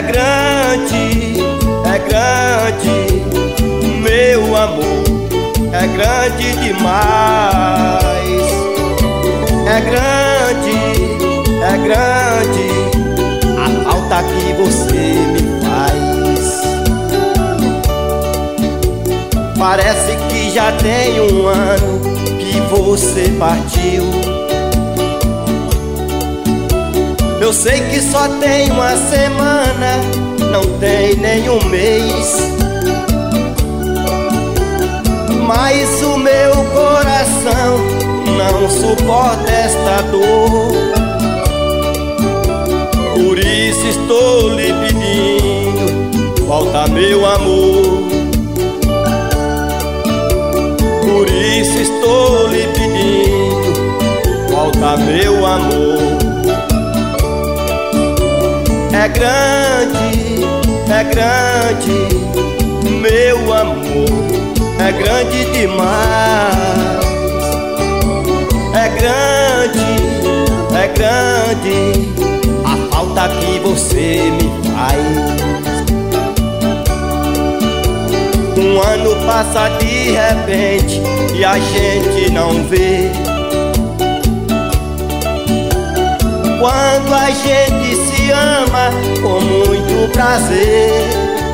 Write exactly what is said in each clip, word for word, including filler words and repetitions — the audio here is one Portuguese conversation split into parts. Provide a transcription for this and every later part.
grande, é grande, meu amor, é grande demais. É grande, é grande a falta que você me faz. Parece que já tem um ano que você partiu. Eu sei que só tem uma semana, não tem nenhum mês, mas o meu coração não suporta esta dor. Por isso estou lhe pedindo, volta meu amor. Por isso estou lhe pedindo, volta meu amor. É grande, é grande, meu amor, é grande demais. É grande, é grande a falta que você me faz. Um ano passa de repente e a gente não vê. Quando a gente se ama com muito prazer,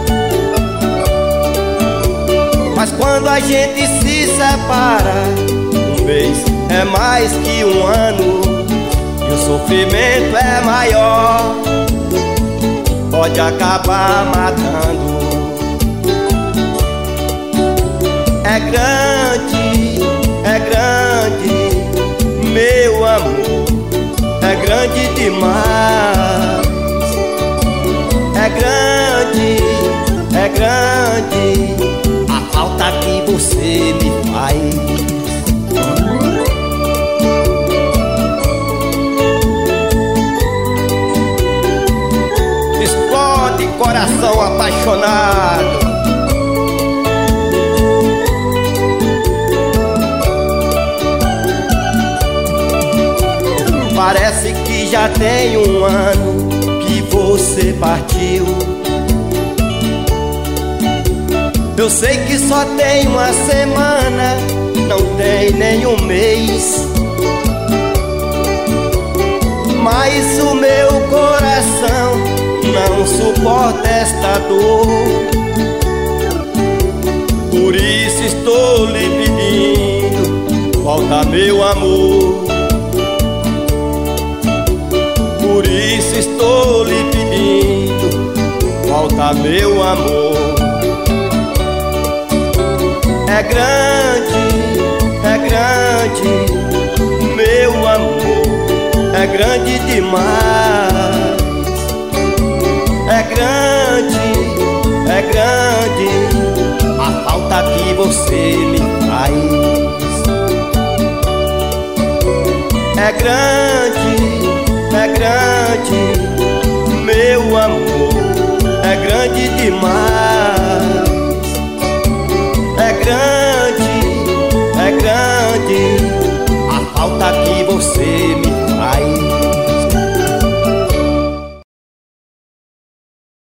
mas quando a gente se separa, um mês é mais que um ano e o sofrimento é maior, pode acabar matando. É grande, é grande, meu amor, é grande demais. É grande, é grande a falta que você me faz. Explode coração apaixonado. Parece que já tem um ano que você partiu. Eu sei que só tem uma semana, não tem nenhum mês, mas o meu coração não suporta esta dor. Por isso estou lhe pedindo, volta meu amor. Por isso estou lhe pedindo, volta meu amor. É grande, é grande, meu amor, é grande demais. É grande, é grande a falta que você me faz. É grande, é grande, meu amor, é grande demais. É grande, é grande a falta que você me